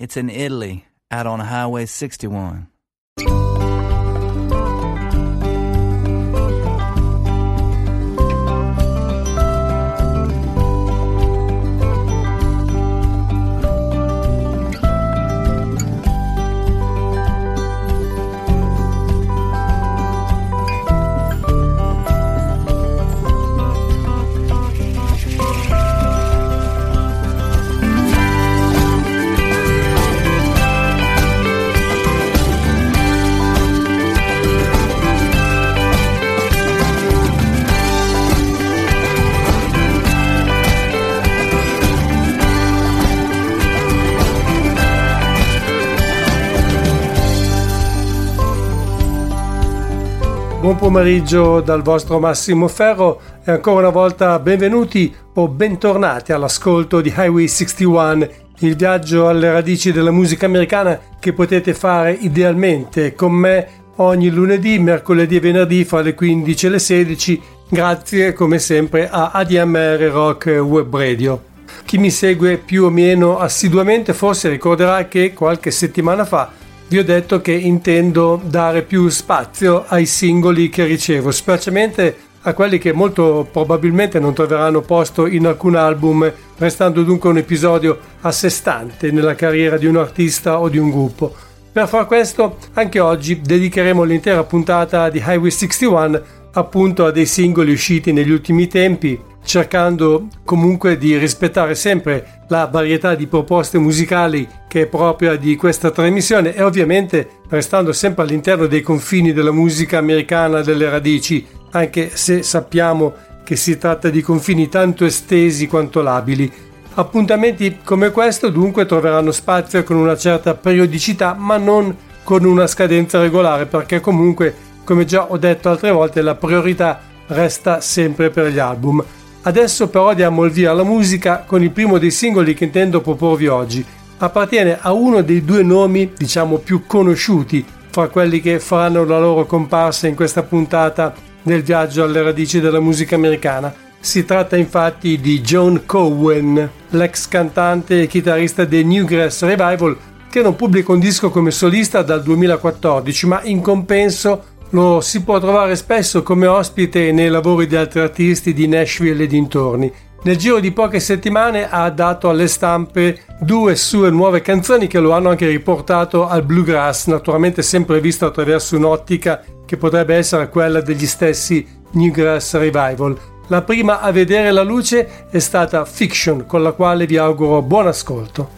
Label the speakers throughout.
Speaker 1: It's in Italy, out on Highway 61.
Speaker 2: Buon pomeriggio dal vostro Massimo Ferro e ancora una volta benvenuti o bentornati all'ascolto di Highway 61, il viaggio alle radici della musica americana che potete fare idealmente con me ogni lunedì, mercoledì e venerdì fra le 15 e le 16, grazie come sempre a ADMR Rock Web Radio. Chi mi segue più o meno assiduamente forse ricorderà che qualche settimana fa vi ho detto che intendo dare più spazio ai singoli che ricevo, specialmente a quelli che molto probabilmente non troveranno posto in alcun album, restando dunque un episodio a sé stante nella carriera di un artista o di un gruppo. Per far questo, anche oggi dedicheremo l'intera puntata di Highway 61 appunto a dei singoli usciti negli ultimi tempi, cercando comunque di rispettare sempre la varietà di proposte musicali che è propria di questa trasmissione e ovviamente restando sempre all'interno dei confini della musica americana delle radici, anche se sappiamo che si tratta di confini tanto estesi quanto labili. Appuntamenti come questo dunque troveranno spazio con una certa periodicità, ma non con una scadenza regolare, perché comunque, come già ho detto altre volte, la priorità resta sempre per gli album. Adesso però diamo il via alla musica con il primo dei singoli che intendo proporvi oggi. Appartiene a uno dei due nomi, diciamo, più conosciuti fra quelli che faranno la loro comparsa in questa puntata del viaggio alle radici della musica americana. Si tratta infatti di John Cowen, l'ex cantante e chitarrista dei Newgrass Revival, che non pubblica un disco come solista dal 2014, ma in compenso lo si può trovare spesso come ospite nei lavori di altri artisti di Nashville e dintorni. Nel giro di poche settimane ha dato alle stampe 2 sue nuove canzoni che lo hanno anche riportato al bluegrass, naturalmente sempre visto attraverso un'ottica che potrebbe essere quella degli stessi Newgrass Revival. La prima a vedere la luce è stata Fiction, con la quale vi auguro buon ascolto.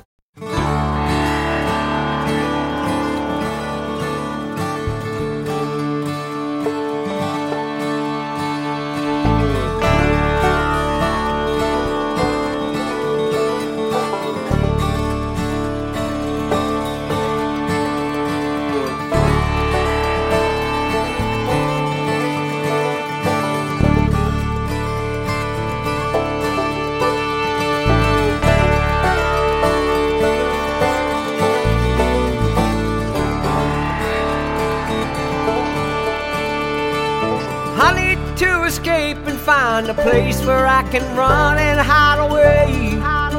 Speaker 3: A place where I can run and hide away.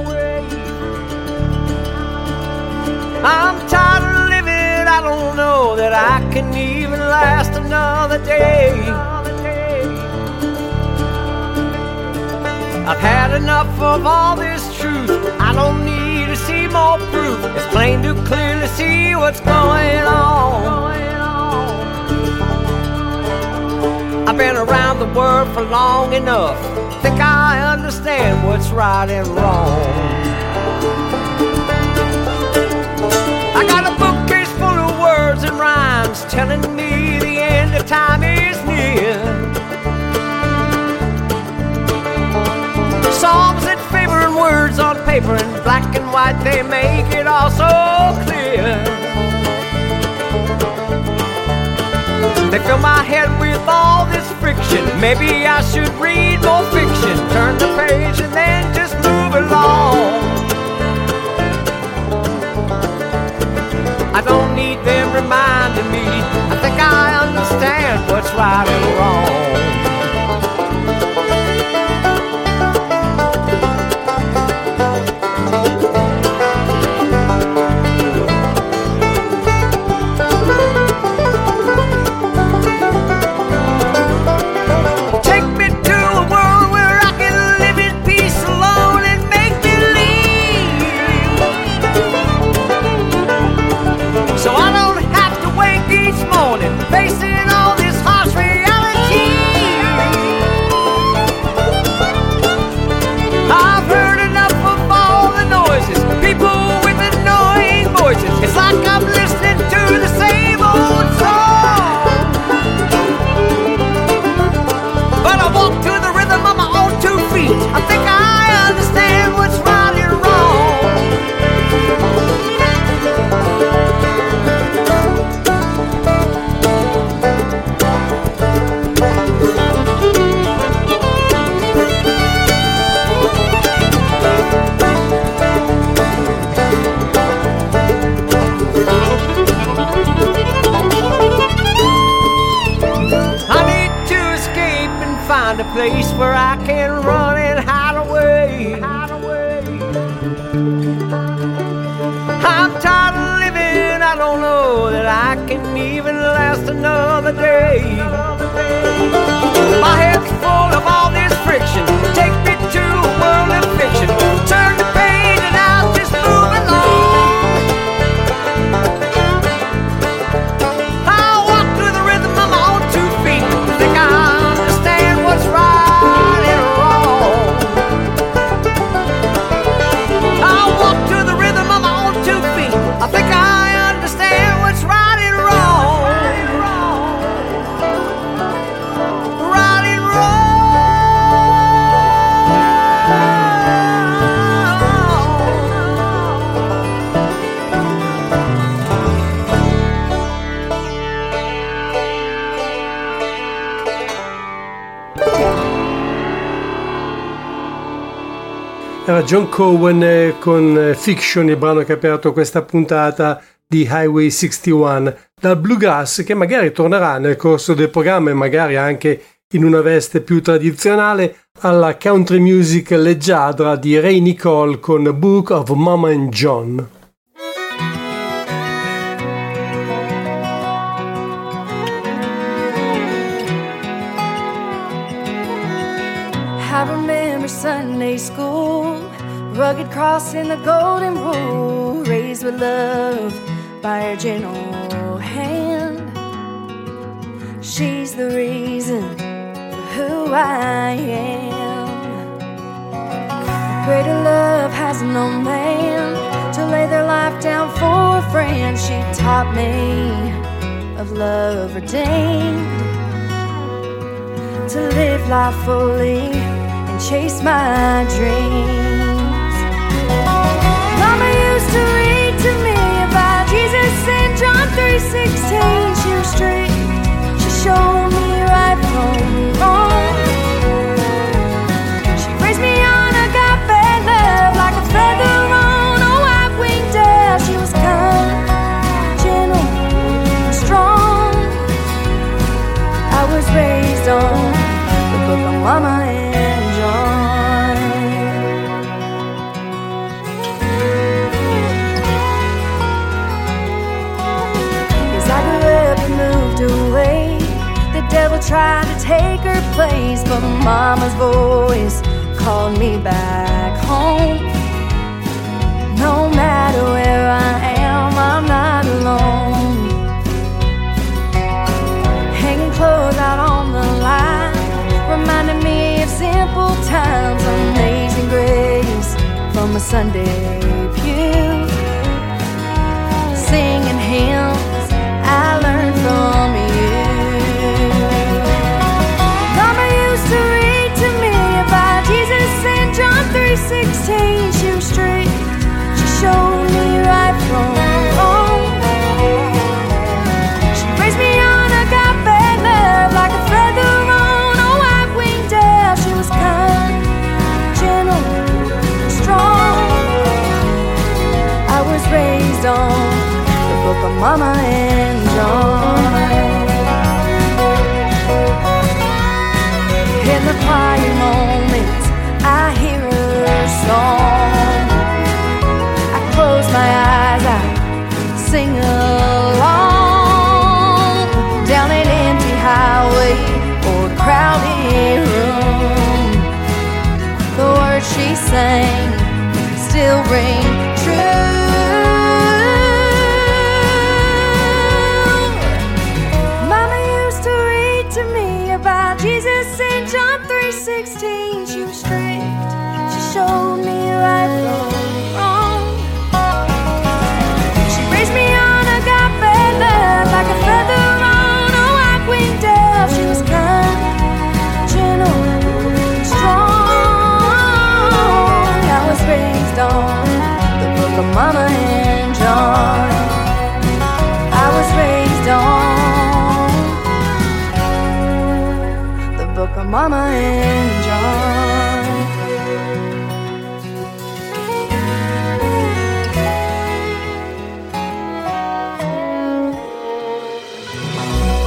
Speaker 3: I'm tired of living, I don't know that I can even last another day. I've had enough of all this truth, I don't need to see more proof. It's plain to clearly see what's going on. I've been around the world for long enough, think I understand what's right and wrong. I got a bookcase full of words and rhymes telling me the end of time is near. Songs that favor and words on paper in black and white, they make it all so clear. They fill my head with all this friction. Maybe I should read more fiction. Turn the page and then just move along. I don't need them reminding me. I think I understand what's right and wrong. couldn't even last another day. My head's full of all this friction. Take me to a world of fiction. Turn the page and I'll just move along. I'll walk to the rhythm of my own 2 feet. Think I understand what's right and wrong. I'll walk to the rhythm of my own 2 feet. I think I understand what's right and wrong. Right and wrong.
Speaker 2: Era John Cowan con Fiction, il brano che ha aperto questa puntata di Highway 61, dal bluegrass che magari tornerà nel corso del programma e magari anche in una veste più tradizionale, alla country music leggiadra di Ray Nicole con Book of Mama and John.
Speaker 4: I remember Sunday school, rugged cross in the golden rule, raised with love by her gentle hand. She's the reason for who I am. Greater love has no man to lay their life down for a friend. She taught me of love redeemed, to live life fully and chase my dreams. Mama used to read to me about Jesus in John 3:16. She was strict, she showed me right from wrong. She raised me on agape love like a feather on a white-winged dove. She was kind, gentle, and strong. I was raised on the book of Mama and John. As I grew up and moved away, the devil tried to take her place, but Mama's voice called me back home. No matter where I am, I'm not alone. Hanging clothes out on the line reminded me of simple times, amazing grace from a Sunday pew, singing hymns I learned from you. Mama used to read to me about Jesus in John 3:16. She was strict, she showed me right from wrong. She raised me on agape love like a feather on a white-winged dove. She was kind, gentle, strong. I was raised on the book of Mama and John. In the quiet moments, I hear her song. I close my eyes, I sing along. Down an empty highway or a crowded room, the words she sang still ring true. Mama used to read to me about Jesus in John 3:16. She was strict, she showed me right from wrong. She raised me on agape love like a feather on a white-winged dove. She was kind, gentle, strong. I was raised on the book of Mama and John. I was raised on the book of Mama and John.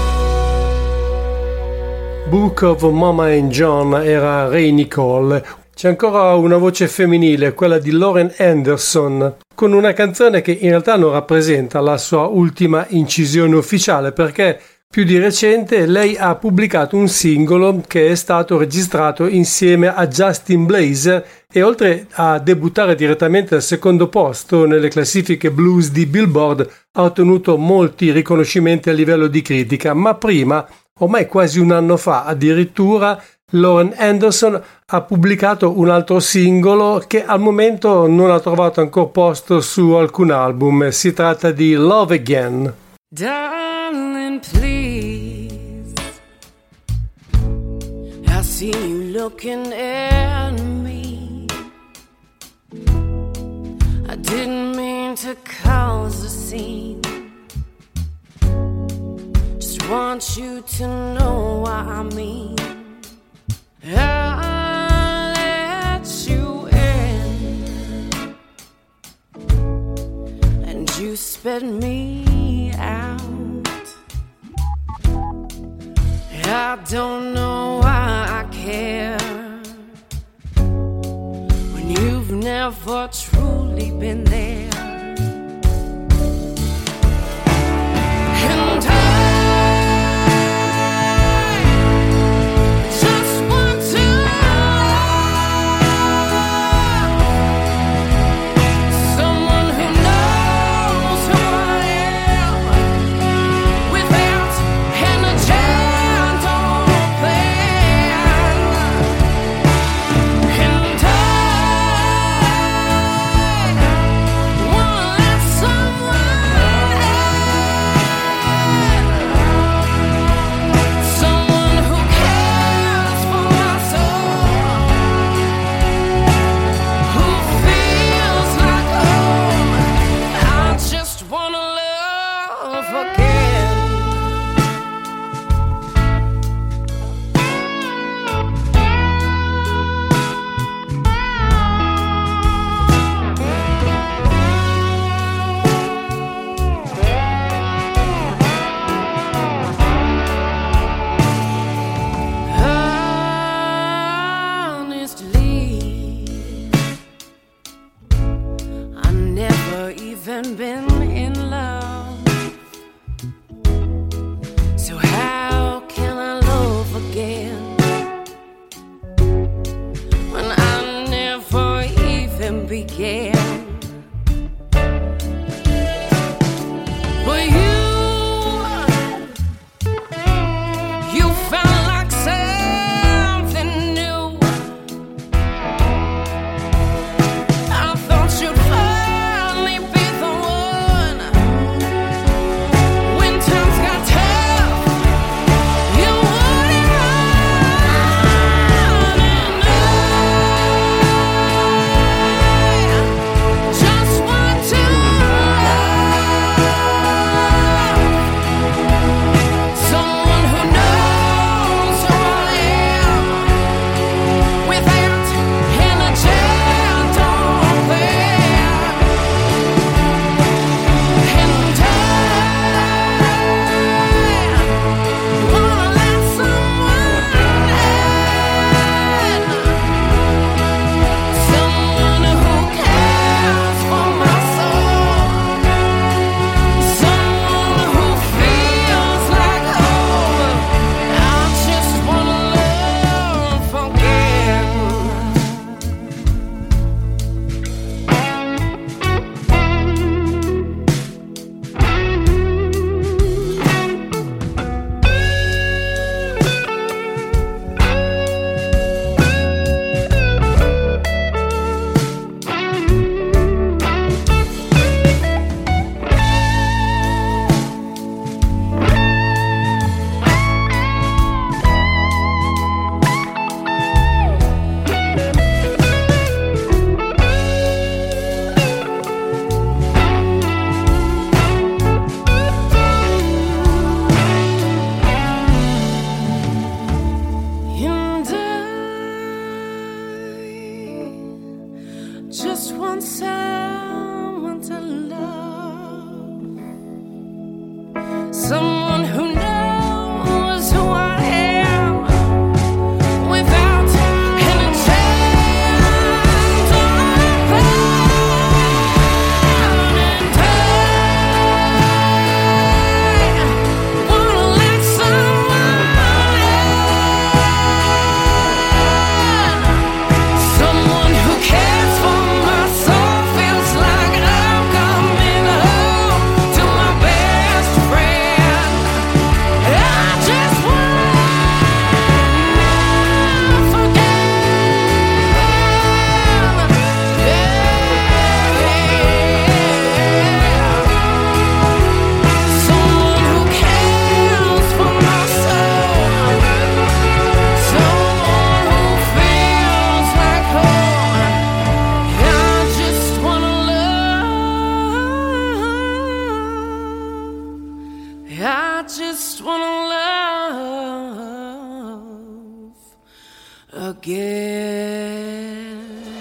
Speaker 2: Book of Mama and John era Ray Nicole. c'è ancora una voce femminile, quella di Lauren Anderson, con una canzone che in realtà non rappresenta la sua ultima incisione ufficiale, perché più di recente lei ha pubblicato un singolo che è stato registrato insieme a Justin Blaze e oltre a debuttare direttamente al secondo posto nelle classifiche blues di Billboard ha ottenuto molti riconoscimenti a livello di critica, ma prima, ormai quasi un anno fa addirittura, Lauren Anderson ha pubblicato un altro singolo che al momento non ha trovato ancora posto su alcun album. Si tratta di Love Again.
Speaker 5: Darling, please, I see you looking at me. I didn't mean to cause a scene. Just want you to know what I mean. I'll let you in, and you spit me out. I don't know why I care when you've never truly been there. And I just wanna love again.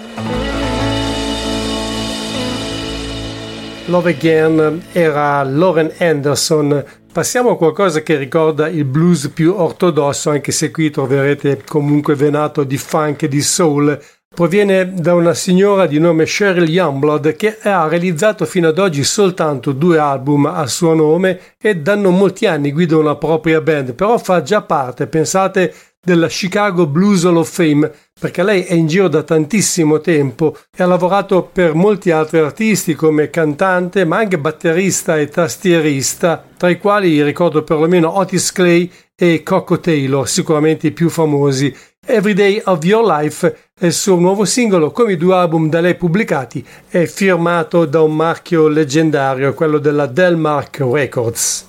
Speaker 2: Love Again era Lauren Anderson. Passiamo a qualcosa che ricorda il blues più ortodosso, anche se qui troverete comunque venato di funk e di soul. Proviene da una signora di nome Cheryl Youngblood che ha realizzato fino ad oggi soltanto 2 album a suo nome e da non molti anni guida una propria band, però fa già parte, pensate, della Chicago Blues Hall of Fame, perché lei è in giro da tantissimo tempo e ha lavorato per molti altri artisti come cantante ma anche batterista e tastierista, tra i quali ricordo perlomeno Otis Clay e Coco Taylor, sicuramente i più famosi. Everyday of Your Life è il suo nuovo singolo, come i 2 album da lei pubblicati, è firmato da un marchio leggendario, quello della Delmark Records.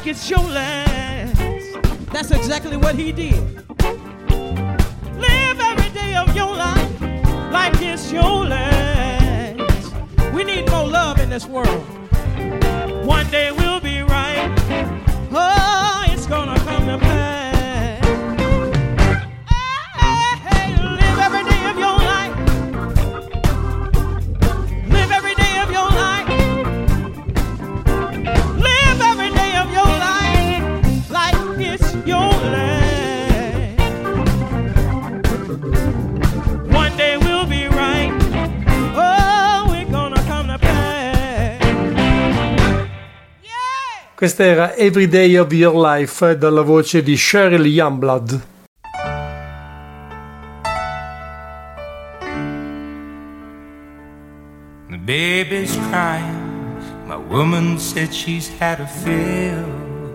Speaker 6: like it's your last. That's exactly what he did. Live every day of your life like it's your last. We need more love in this world. One day we'll be right. Oh, it's gonna come to pass.
Speaker 2: Questa era Every Day of Your Life dalla voce di Cheryl Youngblood.
Speaker 7: The baby's crying. My woman said she's had a fill.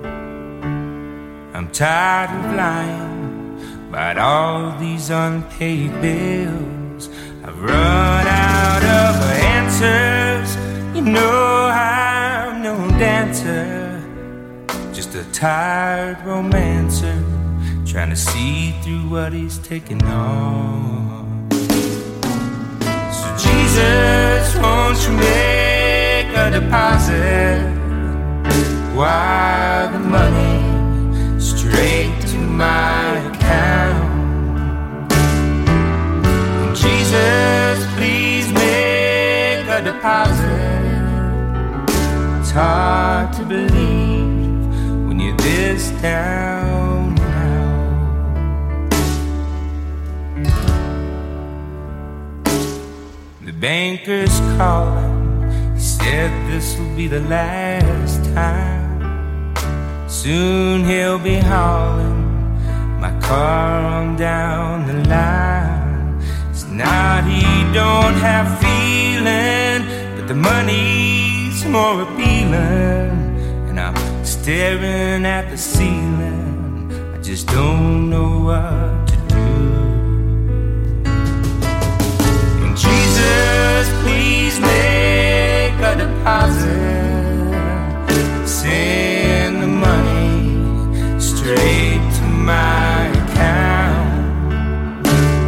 Speaker 7: I'm tired of lying about all these unpaid bills. I've run out of answers. You know I'm no dancer. Just a tired romancer trying to see through what he's taking on. So Jesus, won't you make a deposit? Wire the money straight to my account. And Jesus, please make a deposit. It's hard to believe when you're this down and out. The banker's calling. He said this will be the last time. Soon he'll be hauling my car on down the line. It's not he don't have feeling, but the money's more appealing. And I'm staring at the ceiling. I just don't know what to do. And Jesus, please make a deposit. Send the money straight to my account.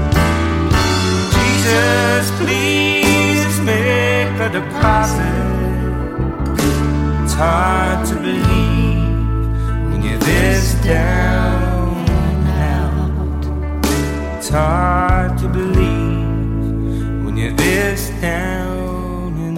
Speaker 7: Jesus, please make a deposit. It's hard to believe when you're this down and out. It's hard to believe when you're this down and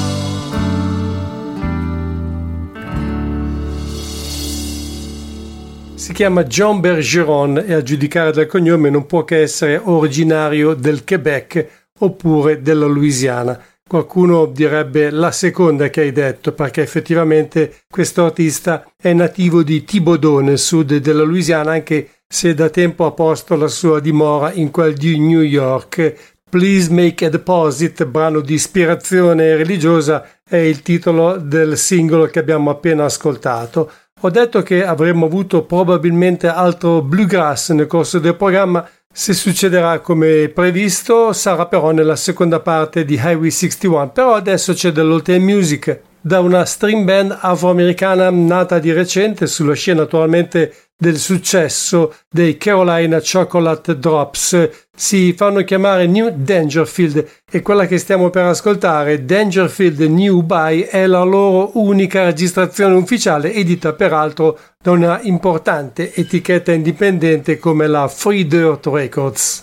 Speaker 7: out.
Speaker 2: Si chiama John Bergeron e a giudicare dal cognome non può che essere originario del Quebec oppure della Louisiana. Qualcuno direbbe la seconda che hai detto, perché effettivamente questo artista è nativo di Thibodaux nel sud della Louisiana, anche se da tempo ha posto la sua dimora in quel di New York. Please Make a Deposit, brano di ispirazione religiosa, è il titolo del singolo che abbiamo appena ascoltato. Ho detto che avremmo avuto probabilmente altro bluegrass nel corso del programma. Se succederà come previsto sarà però nella seconda parte di Highway 61, però adesso c'è dell'old time music da una string band afroamericana nata di recente sulla scia naturalmente del successo dei Carolina Chocolate Drops. Si fanno chiamare New Dangerfield e quella che stiamo per ascoltare, Dangerfield New Buy, è la loro unica registrazione ufficiale, edita peraltro da una importante etichetta indipendente come la Free Dirt Records.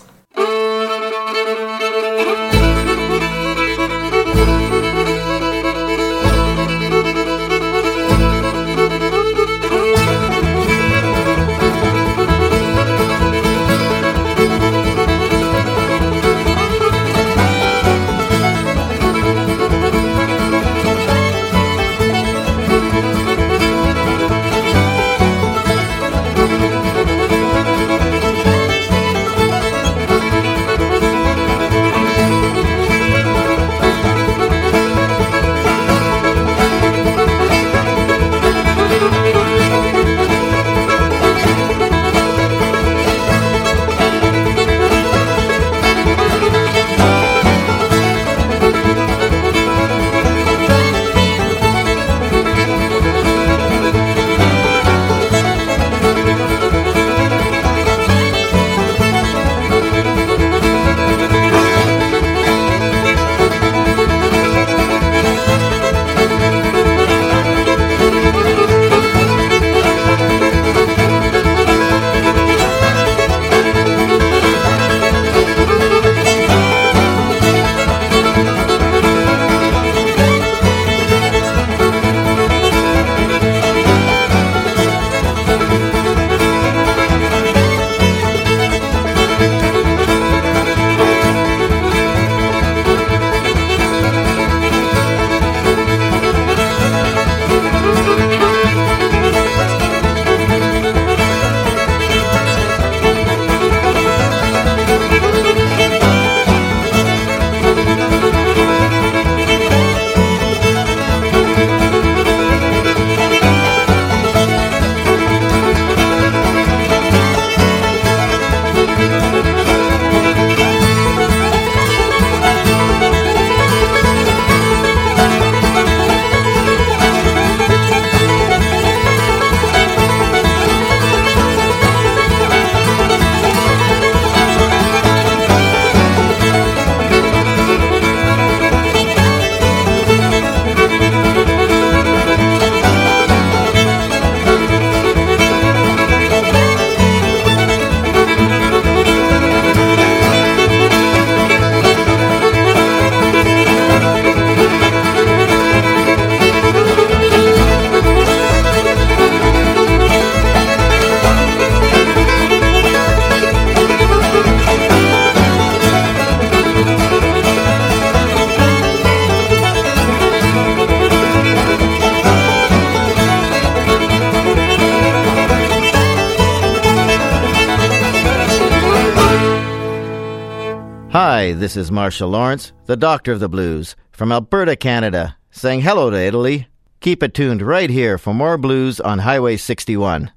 Speaker 8: Hi, this is Marshall Lawrence, the Doctor of the Blues, from Alberta, Canada, saying hello to Italy. Keep it tuned right here for more blues on Highway 61.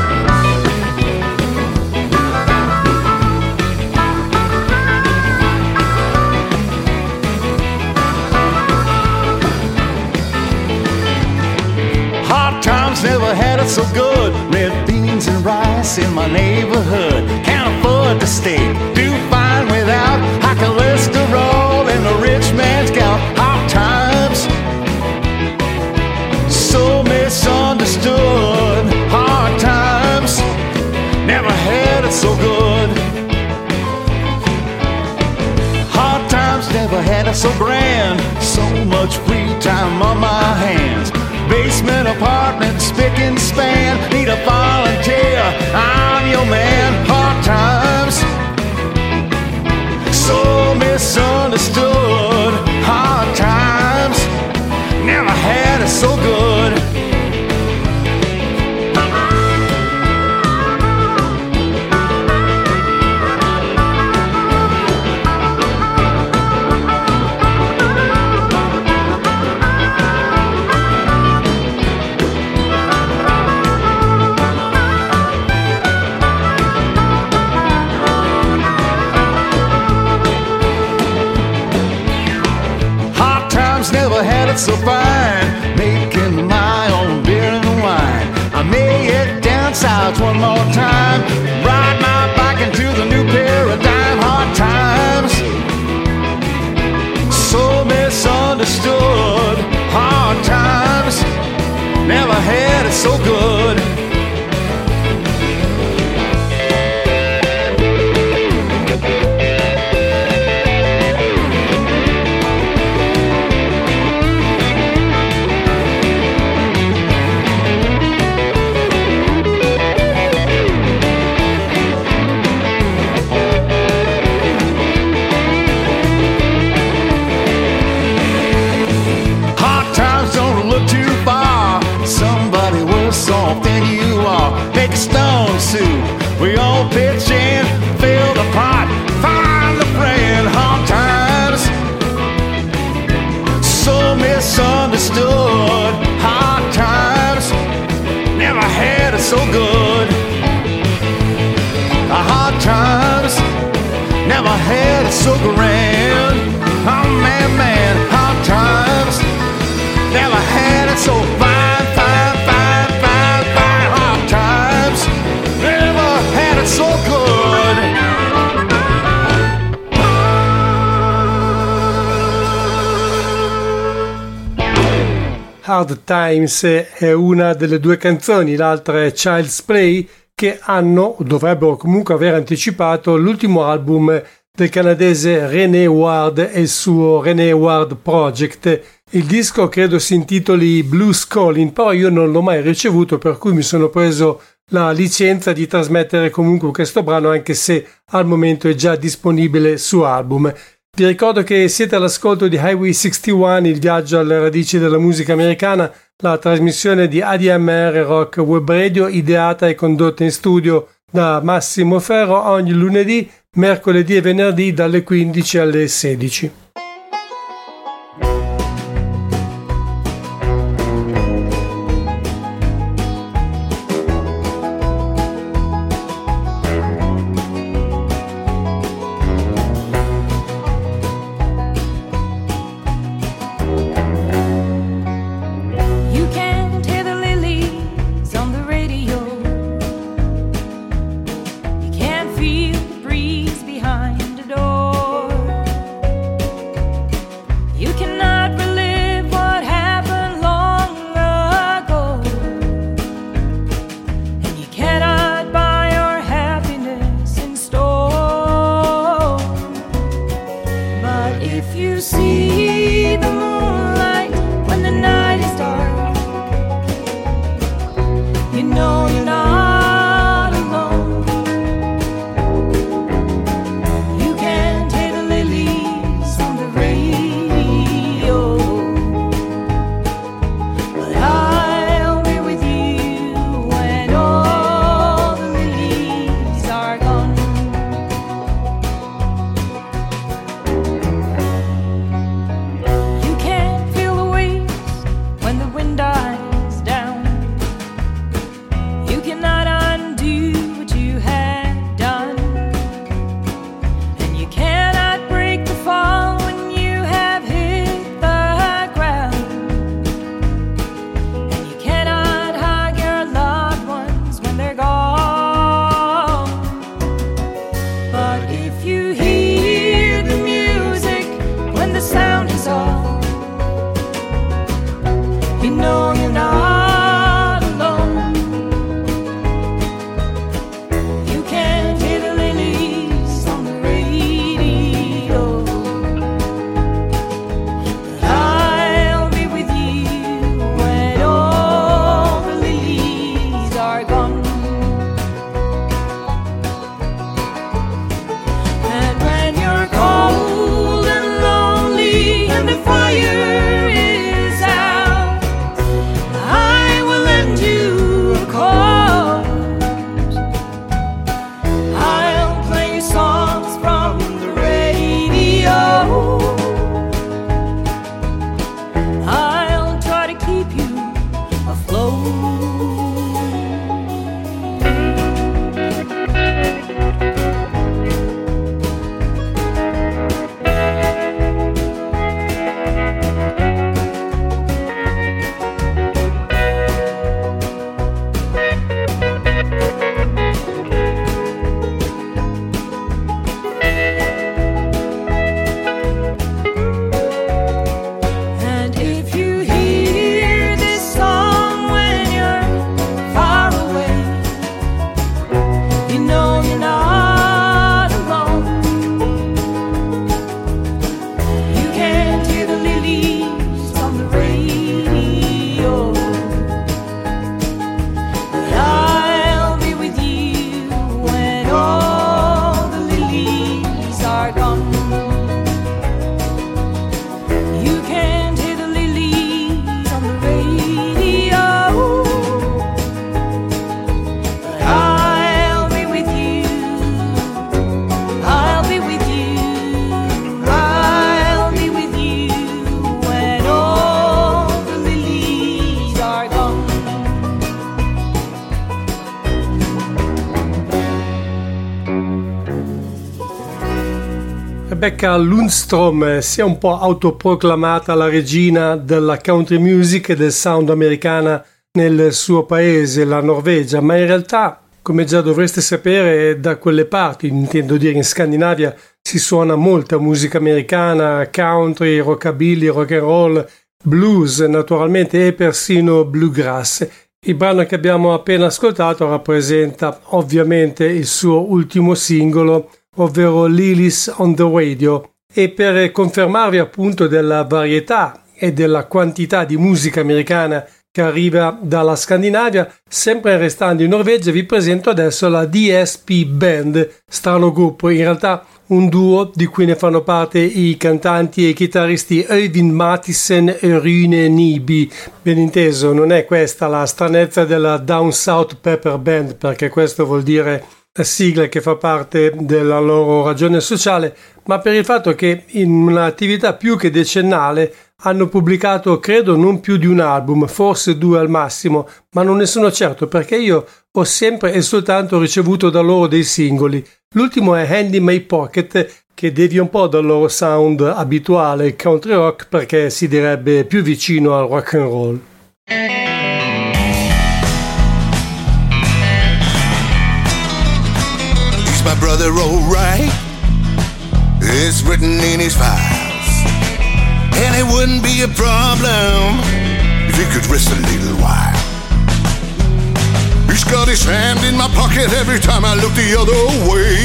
Speaker 9: Hard times never had it so good. Red beans and rice in my neighborhood. Can't afford to stay. Do fine without high cholesterol and a rich man's gout. Hard times, so misunderstood. Hard times, never had it so good. Hard times never had it so grand. So much free time on my hands. Basement apartment, spick and span. Need a volunteer, I'm your man. Hard times, so misunderstood. Hard times, never had it so good. Never had it so fine, making my own beer and wine. I may head down south one more time, ride my bike into the new paradigm. Hard times, so misunderstood. Hard times, never had it so good. Than you are, make a stone soup. We all pitch in, fill the pot, find a friend. Hard times, so misunderstood. Hard times, never had it so good. Hard times, never had it so grand. Oh man, man, hard times, never had it so fine. So good.
Speaker 2: Hard Times è una delle due canzoni, l'altra è Child's Play, che hanno, o dovrebbero comunque aver anticipato, l'ultimo album del canadese René Ward e il suo René Ward Project. Il disco credo si intitoli Blues Calling, però io non l'ho mai ricevuto, per cui mi sono preso la licenza di trasmettere comunque questo brano, anche se al momento è già disponibile su album. Vi ricordo che siete all'ascolto di Highway 61, il viaggio alle radici della musica americana, la trasmissione di ADMR Rock Web Radio, ideata e condotta in studio da Massimo Ferro ogni lunedì, mercoledì e venerdì dalle 15 alle 16.
Speaker 4: Feel the breeze behind the door. are gone. And when you're cold and lonely and the fire is out, I will lend you a chord. I'll play songs from the radio. I'll try to keep you afloat. And if you hear this song when you're far away, you know you're not alone. You can't hear the lilies on the radio, but I'll be with you when all the lilies are gone. You can't hear the lilies on the radio, but I'll be with you. I'll be with you. I'll be with you when all the lilies are gone.
Speaker 2: Rebecca Lundstrom si è un po' autoproclamata la regina della country music e del sound americana nel suo paese, la Norvegia, ma in realtà, come già dovreste sapere, da quelle parti, intendo dire in Scandinavia, si suona molta musica americana, country, rockabilly, rock and roll, blues naturalmente e persino bluegrass. Il brano che abbiamo appena ascoltato rappresenta ovviamente il suo ultimo singolo, ovvero Lilies on the Radio, e per confermarvi appunto della varietà e della quantità di musica americana che arriva dalla Scandinavia, sempre restando in Norvegia, vi presento adesso la DSP Band, strano gruppo, in realtà un duo di cui ne fanno parte i cantanti e i chitarristi Øyvind Mathisen e Rune Nibi. Ben inteso, non è questa la stranezza della Down South Pepper Band, perché questo vuol dire sigla che fa parte della loro ragione sociale, ma per il fatto che in un'attività più che decennale hanno pubblicato credo non più di un album, forse 2 al massimo, ma non ne sono certo perché io ho sempre e soltanto ricevuto da loro dei singoli. L'ultimo è Hand in My Pocket, che devia un po' dal loro sound abituale country rock perché si direbbe più vicino al rock and roll.
Speaker 10: My brother, alright, it's written in his files, and it wouldn't be a problem if he could rest a little while. He's got his hand in my pocket every time I look the other way.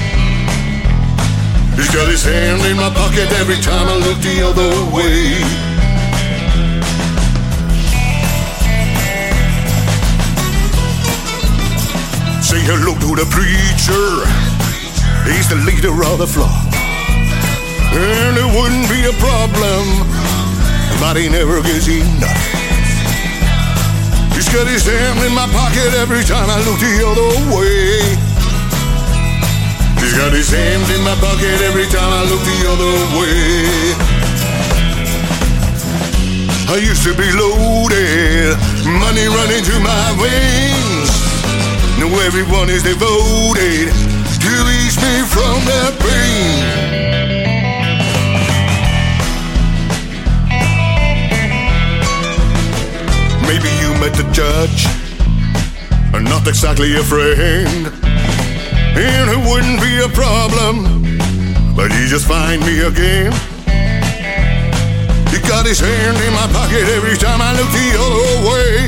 Speaker 10: He's got his hand in my pocket every time I look the other way. Say hello to the preacher, he's the leader of the flock. And it wouldn't be a problem, but he never gets enough. He's got his hand in my pocket every time I look the other way. He's got his hand in my pocket every time I look the other way. I used to be loaded, money running through my veins. Now everyone is devoted to ease me from the pain. Maybe you met the judge, not exactly a friend, and it wouldn't be a problem, but he just find me again. He got his hand in my pocket every time I look the other way.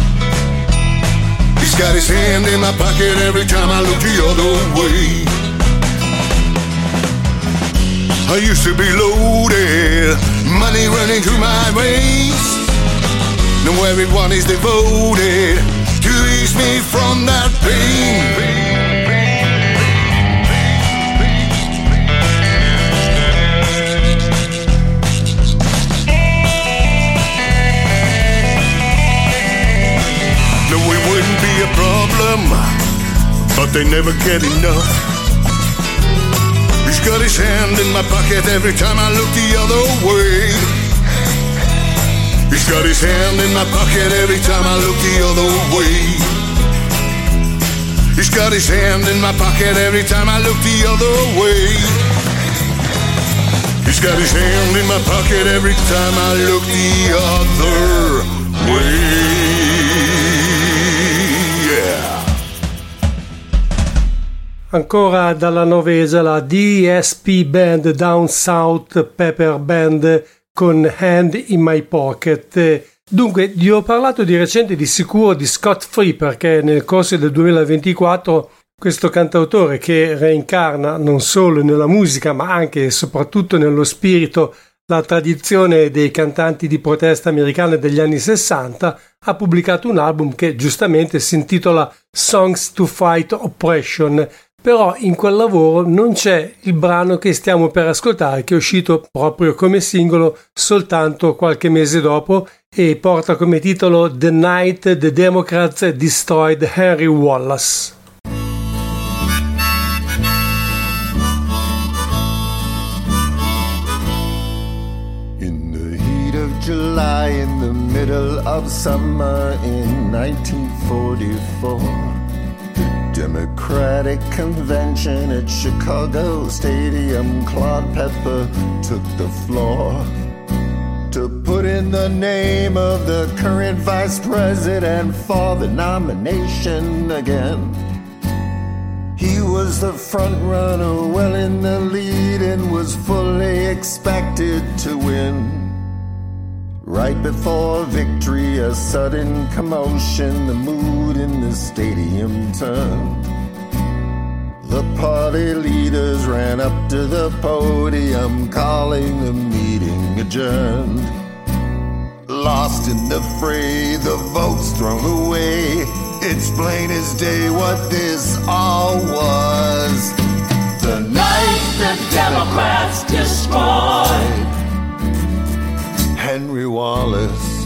Speaker 10: He's got his hand in my pocket every time I look the other way. I used to be loaded, money running through my veins. Now everyone is devoted to ease release me from that pain. No, it wouldn't be a problem, but they never get enough. He's got his hand in my pocket every time I look the other way. He's got his hand in my pocket every time I look the other way. He's got his hand in my pocket every time I look the other way. He's got his hand in my pocket every time I look the other way. Yeah.
Speaker 2: Ancora dalla Norvegia la DSP Band, Down South Pepper Band, con Hand in My Pocket. Dunque, vi ho parlato di recente di sicuro di Scott Free, perché nel corso del 2024 questo cantautore, che reincarna non solo nella musica ma anche e soprattutto nello spirito la tradizione dei cantanti di protesta americane degli anni 60, ha pubblicato un album che giustamente si intitola Songs to Fight Oppression. Però in quel lavoro non c'è il brano che stiamo per ascoltare, che è uscito proprio come singolo soltanto qualche mese dopo e porta come titolo The Night the Democrats Destroyed Henry Wallace.
Speaker 11: In the heat of July, in the middle of summer in 1944, Democratic Convention at Chicago Stadium, Claude Pepper took the floor to put in the name of the current vice president for the nomination again. He was the front runner, well in the lead, and was fully expected to win. Right before victory, a sudden commotion, the mood in the stadium turned. The party leaders ran up to the podium, calling the meeting adjourned. Lost in the fray, the votes thrown away, it's plain as day what this all was. The night the Democrats destroyed Henry Wallace.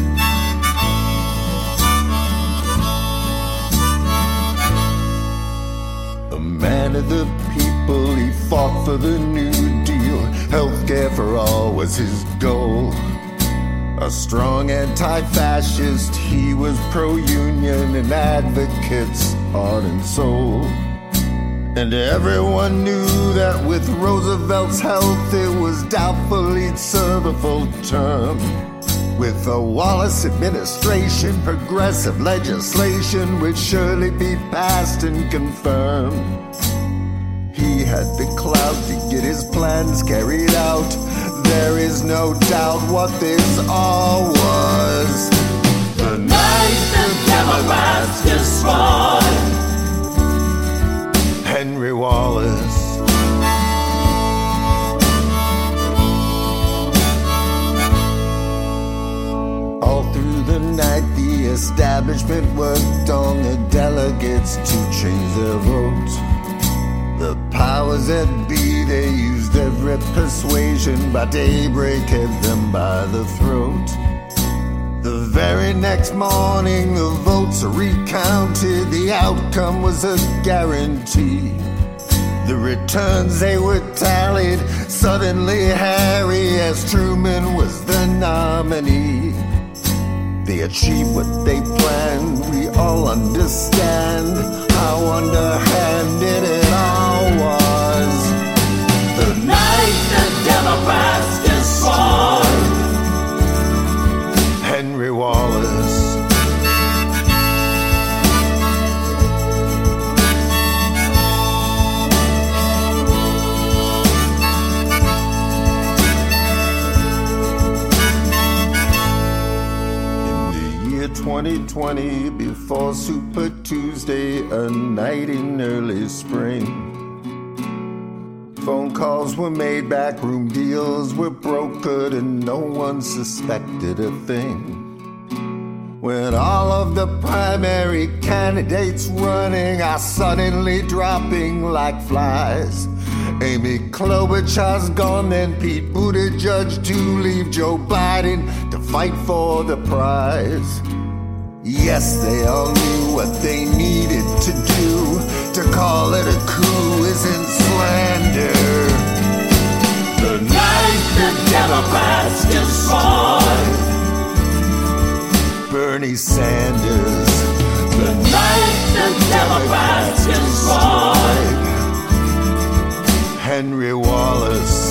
Speaker 11: A man of the people, he fought for the New Deal. Healthcare for all was his goal. A strong anti-fascist, he was pro-union and advocates heart and soul. And everyone knew that with Roosevelt's health it was doubtful he'd serve a full term. With the Wallace administration, progressive legislation would surely be passed and confirmed. He had the clout to get his plans carried out. There is no doubt what this all was. The night the Democrats destroyed Henry Wallace. All through the night the establishment worked on the delegates to change their vote. The powers that be, they used every persuasion. By daybreak had them by the throat. The very next morning the votes are recounted. The outcome was a guarantee. The returns, they were tallied. Suddenly Harry S. Truman was the nominee. They achieved what they planned. We all understand how underhanded it all was. The night the Democrats destroyed Henry Wallace. In the year 2020, before Super Tuesday, a night in early spring, phone calls were made, backroom deals were brokered, and no one suspected a thing. When all of the primary candidates running are suddenly dropping like flies. Amy Klobuchar's gone, then Pete Buttigieg to leave Joe Biden to fight for the prize. Yes, they all knew what they needed to do. To call it a coup isn't slander. The night the Democrats destroyed Bernie Sanders. The night the Democrats destroyed Henry Wallace.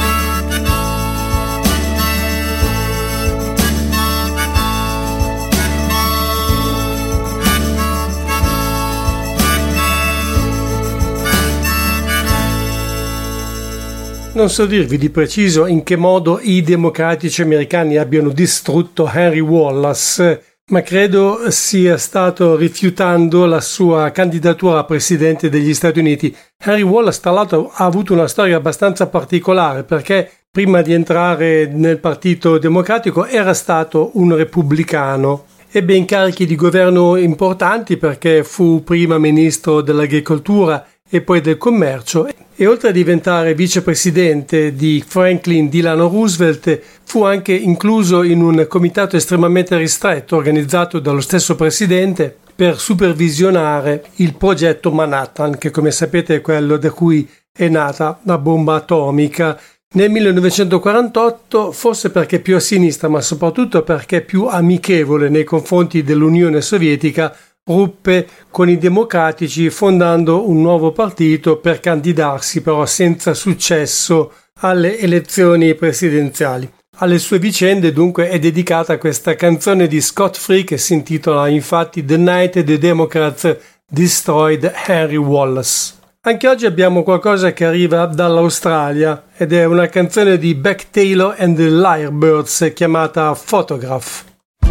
Speaker 2: Non so dirvi di preciso in che modo i democratici americani abbiano distrutto Henry Wallace, ma credo sia stato rifiutando la sua candidatura a presidente degli Stati Uniti. Henry Wallace, tra l'altro, ha avuto una storia abbastanza particolare perché prima di entrare nel Partito Democratico era stato un repubblicano. Ebbe incarichi di governo importanti perché fu prima ministro dell'agricoltura e poi del commercio, e oltre a diventare vicepresidente di Franklin Delano Roosevelt fu anche incluso in un comitato estremamente ristretto organizzato dallo stesso presidente per supervisionare il progetto Manhattan, che come sapete è quello da cui è nata la bomba atomica. Nel 1948, forse perché più a sinistra ma soprattutto perché più amichevole nei confronti dell'Unione Sovietica, ruppe con i democratici fondando un nuovo partito per candidarsi però senza successo alle elezioni presidenziali. Alle sue vicende dunque è dedicata questa canzone di Scott Free che si intitola infatti The Night the Democrats Destroyed Henry Wallace. Anche oggi abbiamo qualcosa che arriva dall'Australia ed è una canzone di Beck Taylor and the Lyrebirds chiamata Photograph.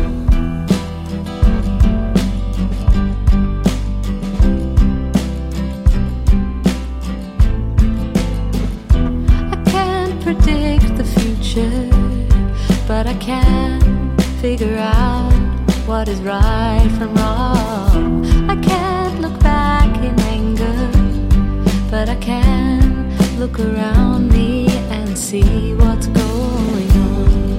Speaker 12: But I can't figure out what is right from wrong. I can't look back in anger, but I can look around me and see what's going on.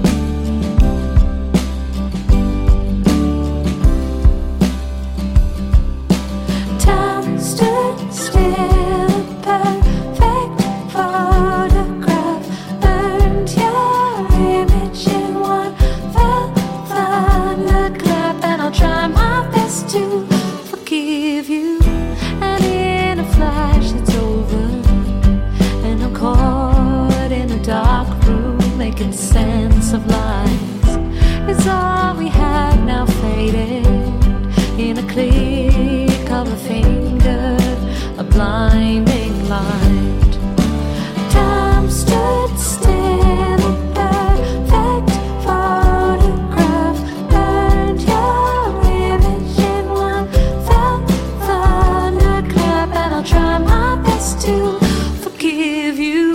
Speaker 12: Time stood still, perfect photograph, burned your image in one fell thunderclap, and I'll try my best to forgive you, and in a flash it's over, and I'm caught in a dark room making sense of lies. It's all we have now faded in a click of a finger, a blinding light. Time stood still, a perfect photograph, burned your image in one fell thunderclap, and I'll try my best to forgive you.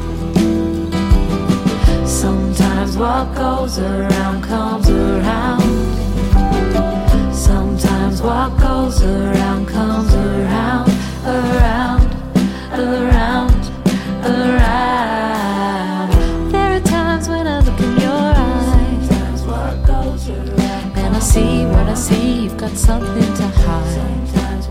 Speaker 12: Sometimes what goes around comes around. Sometimes what goes around comes around, around, around, around. There are times when I look in your eyes, and I see what I see, you've got something to hide.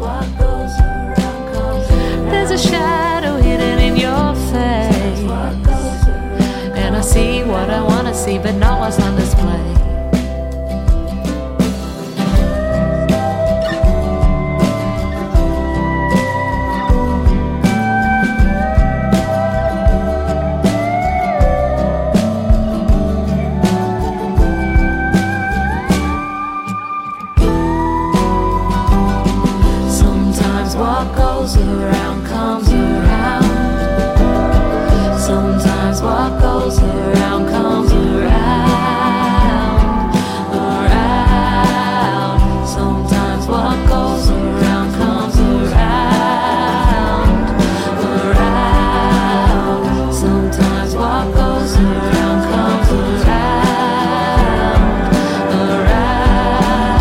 Speaker 12: There's a shadow hidden in your face, and I see what I want to see, but not what's on display. Sometimes what goes around comes around. Sometimes what goes around comes around, around. Sometimes what goes around comes around, around. Sometimes what goes around comes around, around.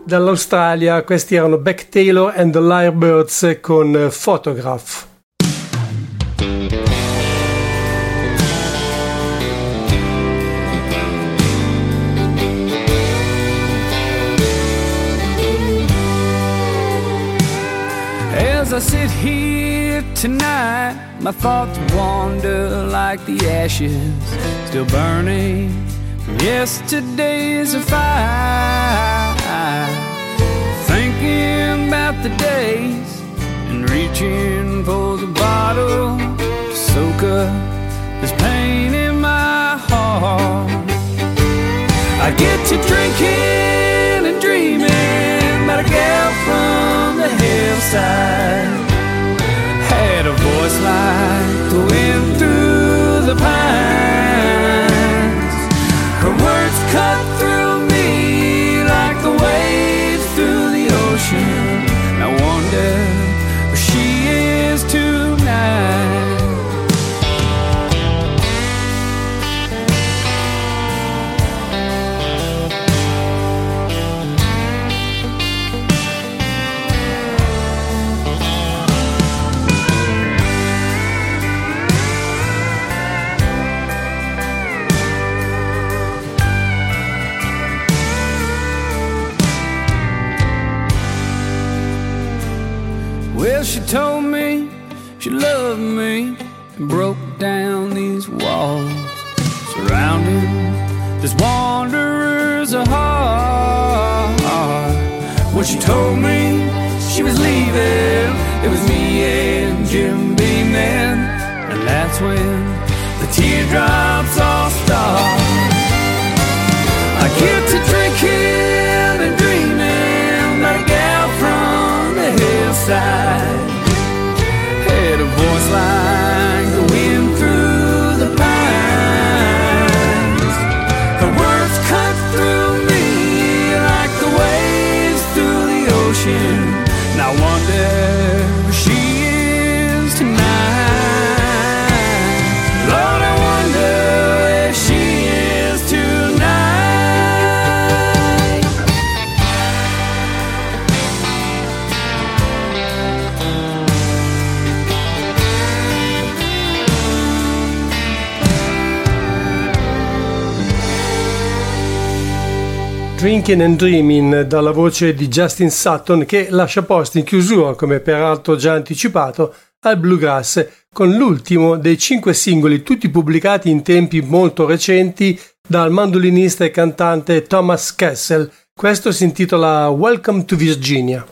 Speaker 2: dall'Australia, questi erano Beck Taylor and the Lyrebirds con Photograph.
Speaker 13: As I sit here tonight, my thoughts wander like the ashes still burning from yesterday's fire. Thinking about the days and reaching for the bottle to soak up this pain in my heart. I get to drinking and dreaming about a gal from the hillside. Had a voice like the wind through the pines. Her words cut through me like the waves through the ocean. I wonder where she is tonight. Well, she told me she loved me and broke down these walls surrounding this wanderer's heart. When she told me she was leaving, it was me and Jim Beam then, and that's when the teardrops all start. I get to drinking and dreaming about a gal from the hillside. Had a voice like the wind through the pines. Her words cut through me like the waves through the ocean. And I wonder where she is tonight. Lord, I wonder where she is tonight.
Speaker 2: Drinking and Dreaming, dalla voce di Justin Sutton, che lascia posto in chiusura, come peraltro già anticipato, al bluegrass, con l'ultimo dei 5 singoli, tutti pubblicati in tempi molto recenti dal mandolinista e cantante Thomas Kessel. Questo si intitola Welcome to Virginia.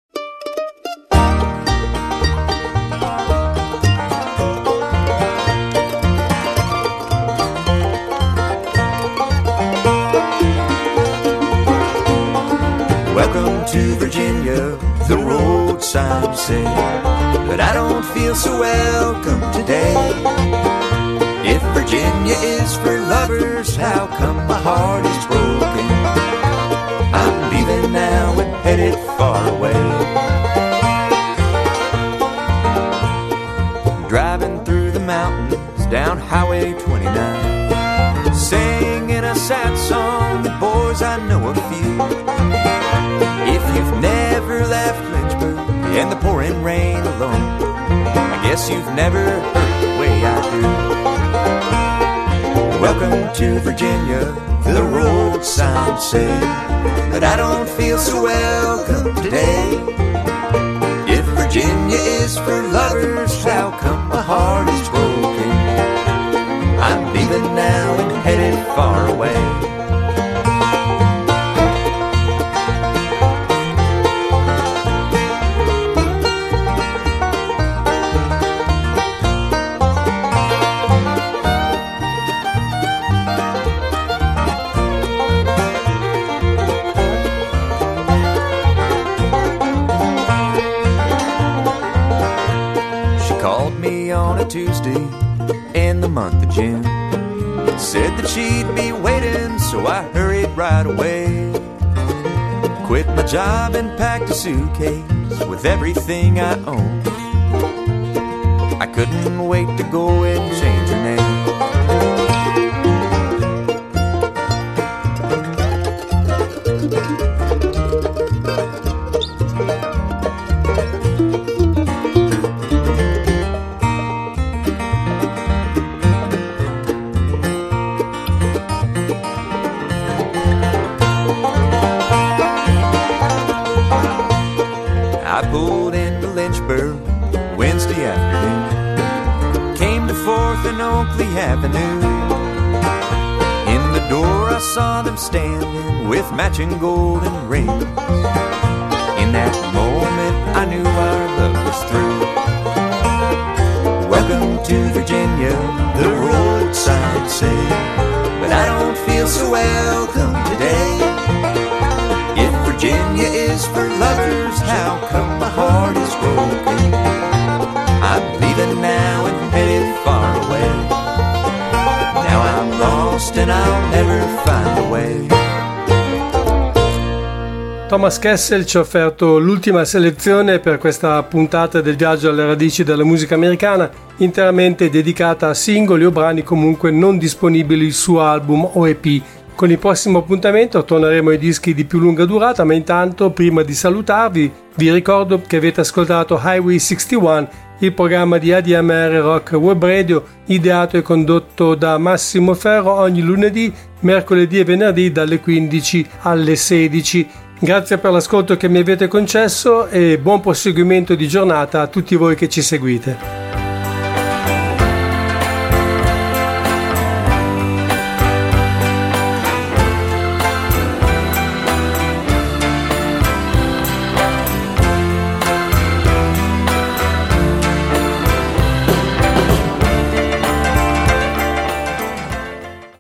Speaker 14: Welcome to Virginia, the road signs say, but I don't feel so welcome today. If Virginia is for lovers, how come my heart is broken? I'm leaving now and headed far away. Driving through the mountains down Highway 29, singing a sad song, boys, I know a few. If you've never left Lynchburg in the pouring rain alone, I guess you've never heard the way I do. Welcome to Virginia, the road signs say, but I don't feel so welcome today. If Virginia is for lovers, how come my heart is broken? I'm leaving now and headed far away. Tuesday in the month of June, said that she'd be waiting, so I hurried right away. Quit my job and packed a suitcase with everything I owned. I couldn't wait to go and change her name. Oakley Avenue. In the door I saw them standing with matching golden rings. In that moment I knew our love was through. Welcome to Virginia, the road signs say, but I don't feel so welcome today. If Virginia is for lovers, how come my heart is broken? I'm leaving now and headed far away. Now I'm lost and I'll never find a way.
Speaker 2: Thomas Kessel ci ha offerto l'ultima selezione per questa puntata del viaggio alle radici della musica americana, interamente dedicata a singoli o brani comunque non disponibili su album o EP. Con il prossimo appuntamento torneremo ai dischi di più lunga durata, ma intanto, prima di salutarvi, vi ricordo che avete ascoltato Highway 61, il programma di ADMR Rock Web Radio, ideato e condotto da Massimo Ferro ogni lunedì, mercoledì e venerdì dalle 15 alle 16. Grazie per l'ascolto che mi avete concesso e buon proseguimento di giornata a tutti voi che ci seguite.